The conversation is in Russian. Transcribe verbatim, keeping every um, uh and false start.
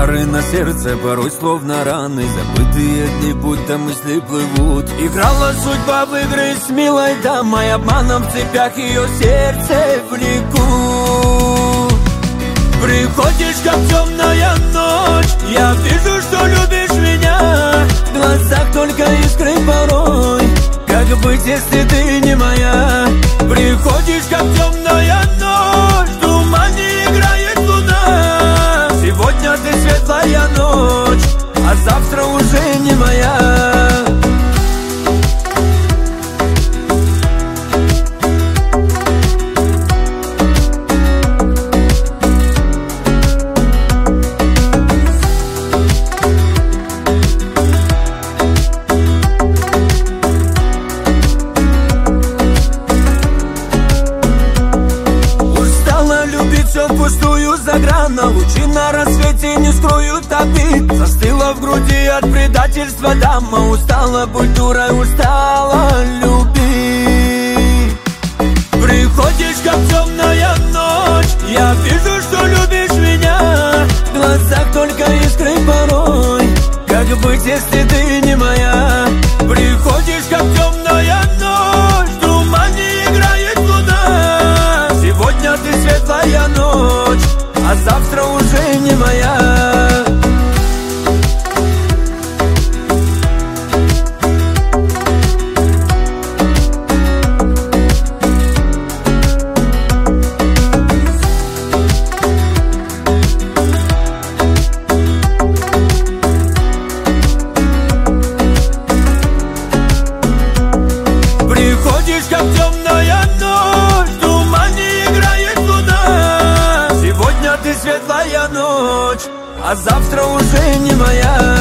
Удары на сердце, порой словно раны, забытые дни, будто мысли плывут. Играла судьба в игры с милой дамой, обманом в цепях ее сердце влекут. Приходишь, как темная ночь, я вижу, что любишь меня. В глазах только искры порой, как быть, если ты не моя? Приходишь, как темная ночь, в тумане играет луна. Сегодня ты светлая ночь, а завтра уже не моя. Пустую заграна, лучи на рассвете не скроют обид. Застыла в груди от предательства дама, устала быть дурой, устала любить. Приходишь, как темная ночь, я вижу, что любишь меня. В глазах только искры порой, как быть, если ты не моя? Приходишь, как темная ночь, в тумане играет луна. Сегодня ты светлая ночь, а завтра уже не моя. Приходишь, как темная ночь, в тумане играет луна. Сегодня ты светлая ночь, а завтра уже не моя.